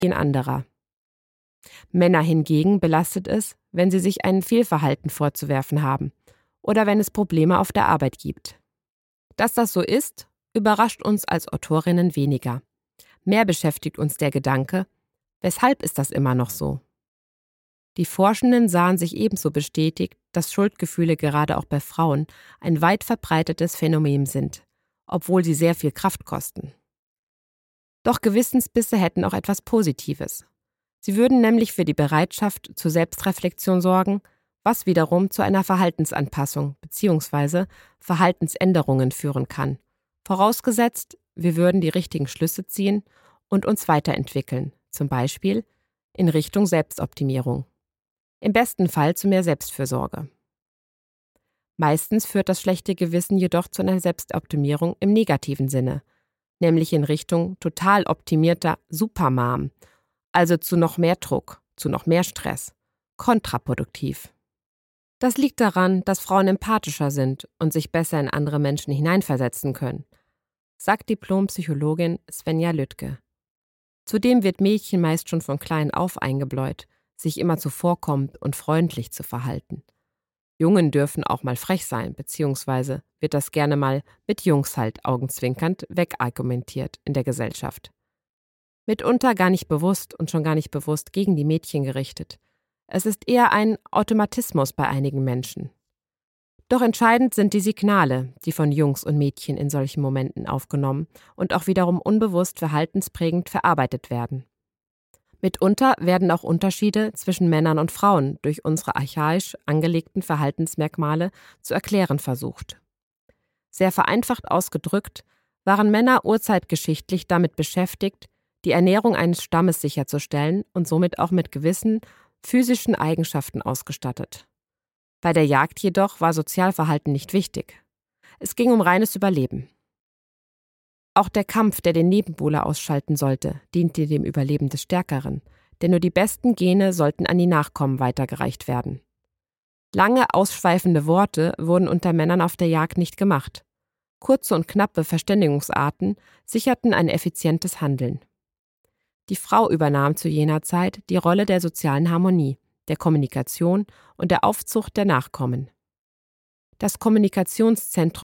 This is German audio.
anderer. Männer hingegen belastet es, wenn sie sich ein Fehlverhalten vorzuwerfen haben oder wenn es Probleme auf der Arbeit gibt. Dass das so ist, überrascht uns als Autorinnen weniger. Mehr beschäftigt uns der Gedanke, weshalb ist das immer noch so? Die Forschenden sahen sich ebenso bestätigt, dass Schuldgefühle gerade auch bei Frauen ein weit verbreitetes Phänomen sind, obwohl sie sehr viel Kraft kosten. Doch Gewissensbisse hätten auch etwas Positives. Sie würden nämlich für die Bereitschaft zur Selbstreflexion sorgen, was wiederum zu einer Verhaltensanpassung bzw. Verhaltensänderungen führen kann. Vorausgesetzt, wir würden die richtigen Schlüsse ziehen und uns weiterentwickeln, zum Beispiel in Richtung Selbstoptimierung. Im besten Fall zu mehr Selbstfürsorge. Meistens führt das schlechte Gewissen jedoch zu einer Selbstoptimierung im negativen Sinne, nämlich in Richtung total optimierter Supermom, also zu noch mehr Druck, zu noch mehr Stress. Kontraproduktiv. Das liegt daran, dass Frauen empathischer sind und sich besser in andere Menschen hineinversetzen können, sagt Diplompsychologin Svenja Lüttke. Zudem wird Mädchen meist schon von klein auf eingebläut, sich immer zuvorkommend und freundlich zu verhalten. Jungen dürfen auch mal frech sein, beziehungsweise wird das gerne mal mit Jungs halt augenzwinkernd wegargumentiert in der Gesellschaft. Mitunter gar nicht bewusst und schon gar nicht bewusst gegen die Mädchen gerichtet. Es ist eher ein Automatismus bei einigen Menschen. Doch entscheidend sind die Signale, die von Jungs und Mädchen in solchen Momenten aufgenommen und auch wiederum unbewusst verhaltensprägend verarbeitet werden. Mitunter werden auch Unterschiede zwischen Männern und Frauen durch unsere archaisch angelegten Verhaltensmerkmale zu erklären versucht. Sehr vereinfacht ausgedrückt waren Männer urzeitgeschichtlich damit beschäftigt, die Ernährung eines Stammes sicherzustellen und somit auch mit gewissen physischen Eigenschaften ausgestattet. Bei der Jagd jedoch war Sozialverhalten nicht wichtig. Es ging um reines Überleben. Auch der Kampf, der den Nebenbuhler ausschalten sollte, diente dem Überleben des Stärkeren, denn nur die besten Gene sollten an die Nachkommen weitergereicht werden. Lange, ausschweifende Worte wurden unter Männern auf der Jagd nicht gemacht. Kurze und knappe Verständigungsarten sicherten ein effizientes Handeln. Die Frau übernahm zu jener Zeit die Rolle der sozialen Harmonie, der Kommunikation und der Aufzucht der Nachkommen. Das Kommunikationszentrum